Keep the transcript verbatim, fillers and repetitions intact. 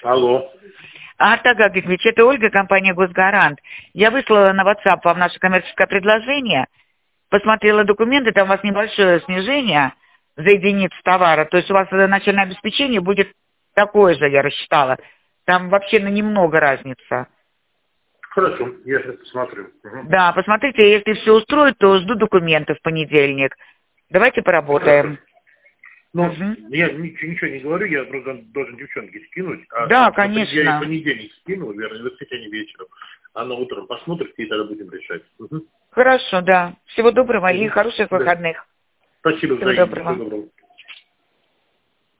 Алло. Артак Гагикович, это Ольга, компания «Госгарант». Я выслала на WhatsApp вам наше коммерческое предложение, посмотрела документы, там у вас небольшое снижение за единицу товара, то есть у вас начальное обеспечение будет такое же, я рассчитала. Там вообще на немного разница. Хорошо, я сейчас посмотрю. Угу. Да, посмотрите, если все устроит, то жду документы в понедельник. Давайте поработаем. Хорошо. Ну, угу. я ничего, ничего не говорю, я просто должен девчонке скинуть. А да, вот, конечно. Я ей в понедельник скину, вернее, в воскресенье вечером. Она утром посмотрит, и тогда будем решать. Угу. Хорошо, да. Всего доброго угу. и хороших да. выходных. Спасибо, Всего взаимно. доброго. Всего доброго.